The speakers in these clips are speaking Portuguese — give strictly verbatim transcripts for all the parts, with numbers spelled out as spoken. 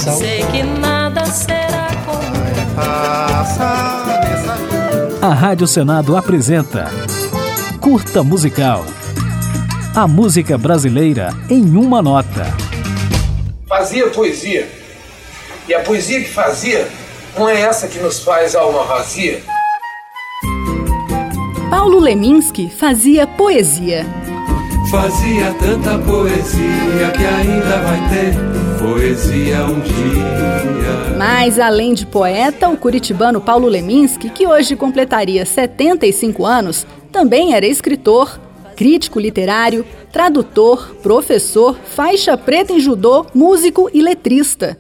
Missal. Sei que nada será como A Rádio Senado apresenta Curta Musical. A música brasileira em uma nota. Fazia poesia. E a poesia que fazia não é essa que nos faz alma vazia. Paulo Leminski fazia poesia. Fazia tanta poesia que ainda vai ter poesia um dia. Mas, além de poeta, o curitibano Paulo Leminski, que hoje completaria setenta e cinco anos, também era escritor, crítico literário, tradutor, professor, faixa preta em judô, músico e letrista.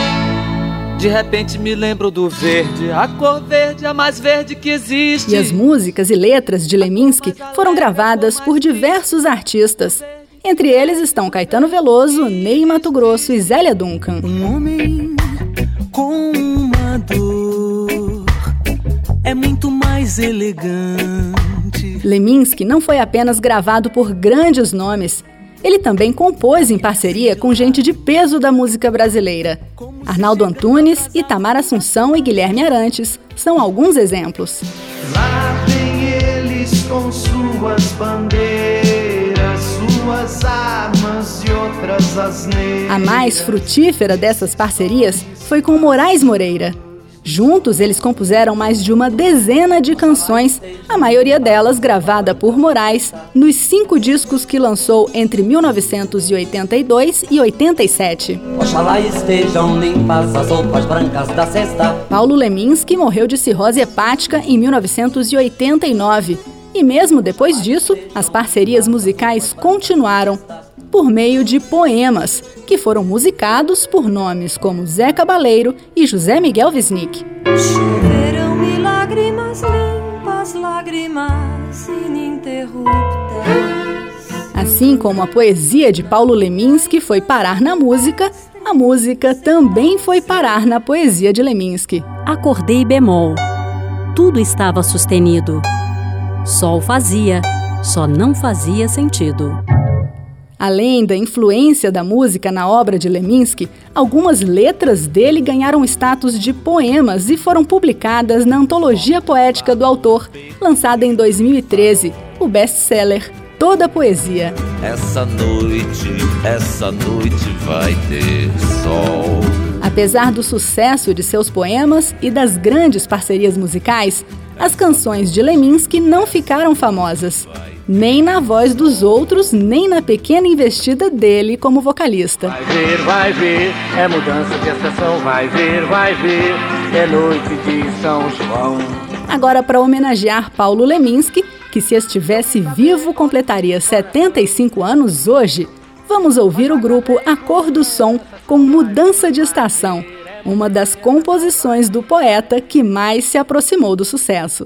De repente me lembro do verde, a cor verde, a mais verde que existe. E as músicas e letras de Leminski foram gravadas por diversos artistas. Entre eles estão Caetano Veloso, Ney Matogrosso e Zélia Duncan. Um homem com uma dor é muito mais elegante. Leminski não foi apenas gravado por grandes nomes. Ele também compôs em parceria com gente de peso da música brasileira. Arnaldo Antunes, Itamar Assunção e Guilherme Arantes são alguns exemplos. Lá vem eles com suas bandeiras, suas armas e outras asneiras. A mais frutífera dessas parcerias foi com Moraes Moreira. Juntos, eles compuseram mais de uma dezena de canções, a maioria delas gravada por Moraes, nos cinco discos que lançou entre mil novecentos e oitenta e dois e oitenta e sete. Oxalá estejam limpas as roupas brancas da cesta. Paulo Leminski morreu de cirrose hepática em mil novecentos e oitenta e nove. E mesmo depois disso, as parcerias musicais continuaram por meio de poemas, que foram musicados por nomes como Zé Cabaleiro e José Miguel Wisnik. choveram-me lágrimas limpas, lágrimas ininterruptas. Assim como a poesia de Paulo Leminski foi parar na música, a música também foi parar na poesia de Leminski. Acordei bemol. Tudo estava sustenido. Sol fazia, só não fazia sentido. Além da influência da música na obra de Leminski, algumas letras dele ganharam status de poemas e foram publicadas na Antologia Poética do Autor, lançada em dois mil e treze, o best-seller Toda a Poesia. Essa noite, essa noite vai ter sol. Apesar do sucesso de seus poemas e das grandes parcerias musicais, as canções de Leminski não ficaram famosas, nem na voz dos outros, nem na pequena investida dele como vocalista. Vai ver, vai ver, é mudança de estação, vai ver, vai ver, é noite de São João. Agora, para homenagear Paulo Leminski, que se estivesse vivo completaria setenta e cinco anos hoje, vamos ouvir o grupo A Cor do Som com Mudança de Estação, uma das composições do poeta que mais se aproximou do sucesso.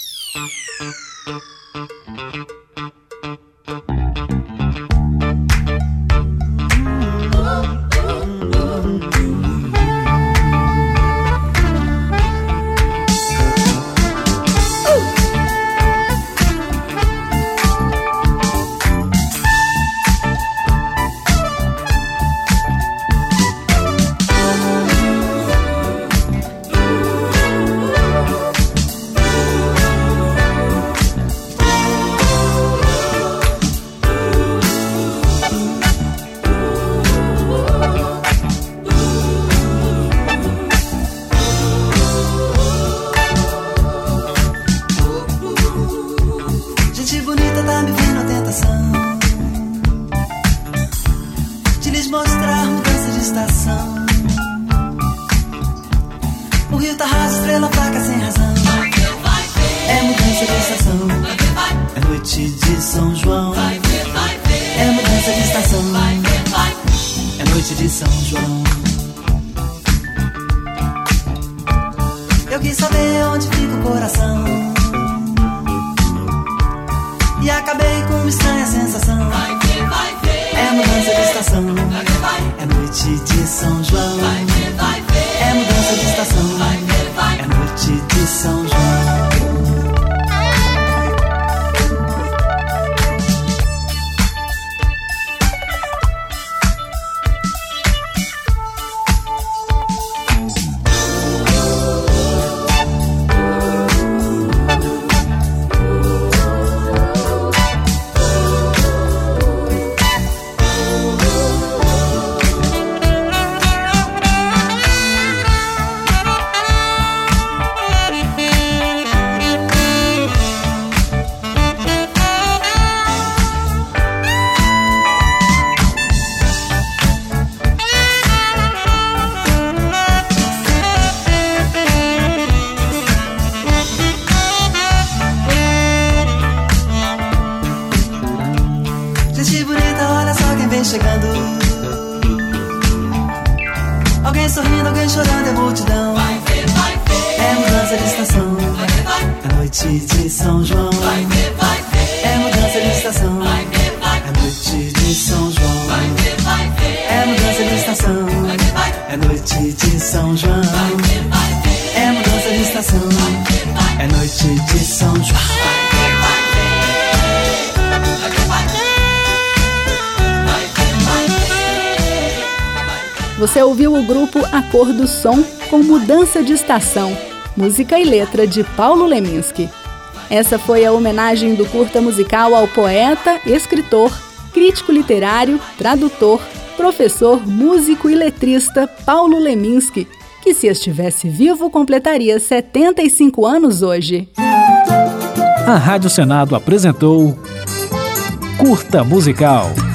Mostrar mudança de estação. O rio tá raso, estrela, placa sem razão. É mudança de estação. É noite de São João. É mudança de estação. É noite de São João. Eu quis saber onde fica o coração e acabei com uma estranha sensação. É mudança de estação. É noite de São João. É mudança de estação. É noite de São João. cantando. Alguém sorrindo, alguém chorando, é multidão. Vai ver, vai ver. É mudança de estação. Vai ver, vai ver. É noite de São João. Vai ver, vai ver. É mudança de estação. Vai ver, vai ver. É noite de São João. Vai ver, vai ver. É mudança de estação. Vai ver, vai ver. É noite de São João. Vai ver, vai ver. É mudança de estação. Vai ver, vai ver. É noite de São João. Vai ver, vai ver. Vai ver, vai ver. Você ouviu o grupo A Cor do Som com Mudança de Estação, música e letra de Paulo Leminski. Essa foi a homenagem do curta musical ao poeta, escritor, crítico literário, tradutor, professor, músico e letrista Paulo Leminski, que se estivesse vivo completaria setenta e cinco anos hoje. A Rádio Senado apresentou Curta Musical.